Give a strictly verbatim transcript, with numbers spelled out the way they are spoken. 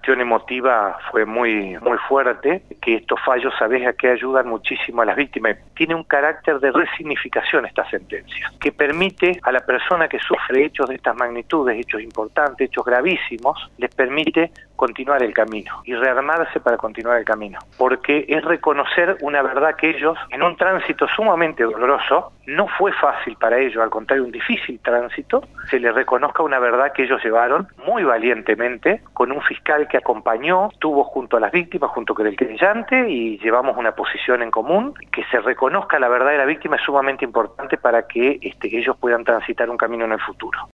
cuestión emotiva fue muy muy fuerte, que estos fallos, ¿sabés a qué ayudan muchísimo a las víctimas? Tiene un carácter de resignificación esta sentencia, que permite a la persona que sufre hechos de estas magnitudes, hechos importantes, hechos gravísimos, les permite continuar el camino y rearmarse para continuar el camino, porque es reconocer una verdad que ellos, en un tránsito sumamente doloroso, no fue fácil para ellos, al contrario, un difícil tránsito, se les reconozca una verdad que ellos llevaron muy valientemente, con un fiscal que acompañó, estuvo junto a las víctimas, junto con el querellante, y llevamos una posición en común. Que se reconozca la verdad de la víctima es sumamente importante para que este, ellos puedan transitar un camino en el futuro.